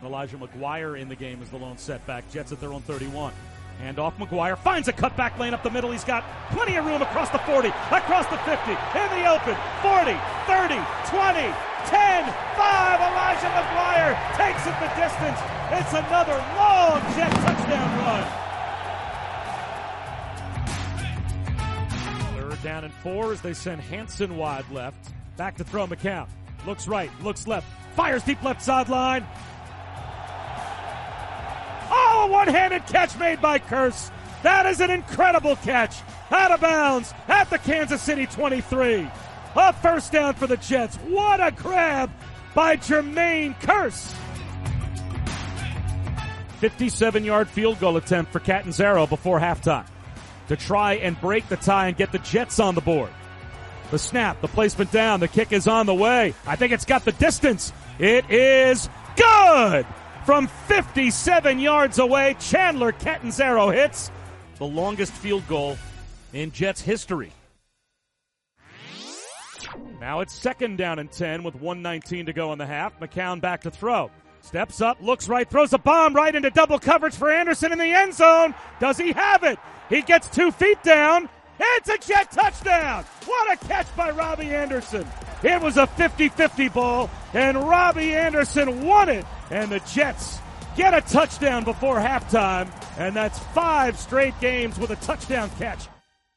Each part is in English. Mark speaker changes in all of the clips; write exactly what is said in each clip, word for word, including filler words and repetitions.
Speaker 1: Elijah McGuire in the game is the lone setback. Jets at their own thirty-one. Hand off McGuire, finds a cutback lane up the middle. He's got plenty of room across the forty, across the fifty, in the open, forty, thirty, twenty, ten, five. Elijah McGuire takes it the distance. It's another long Jet touchdown run. Third down and four as they send Hanson wide left. Back to throw McCown. Looks right, looks left, fires deep left sideline. Oh, a one-handed catch made by Kearse. That is an incredible catch. Out of bounds at the Kansas City twenty-three. A first down for the Jets. What a grab by Jermaine Kearse. fifty-seven-yard field goal attempt for Catanzaro before halftime to try and break the tie and get the Jets on the board. The snap, the placement down, the kick is on the way. I think it's got the distance. It is good! From fifty-seven yards away, Chandler Catanzaro hits the longest field goal in Jets history. Now it's second down and ten with one nineteen to go in the half. McCown back to throw. Steps up, looks right, throws a bomb right into double coverage for Anderson in the end zone. Does he have it? He gets two feet down. It's a Jet touchdown. What a catch by Robbie Anderson. It was a fifty-fifty ball, and Robbie Anderson won it. And the Jets get a touchdown before halftime, and that's five straight games with a touchdown catch.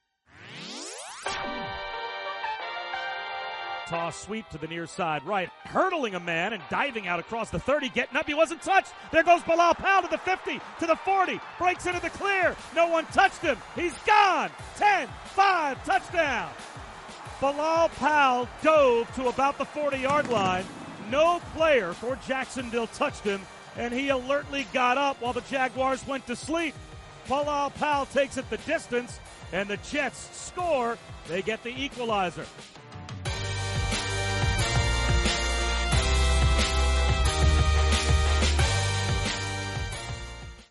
Speaker 1: Toss sweep to the near side right, hurdling a man and diving out across the thirty, getting up, he wasn't touched. There goes Bilal Powell to the fifty, to the forty, breaks into the clear. No one touched him. He's gone. ten, five, touchdown. Bilal Powell dove to about the forty-yard line. No player for Jacksonville touched him, and he alertly got up while the Jaguars went to sleep. Bilal Powell takes it the distance, and the Jets score. They get the equalizer.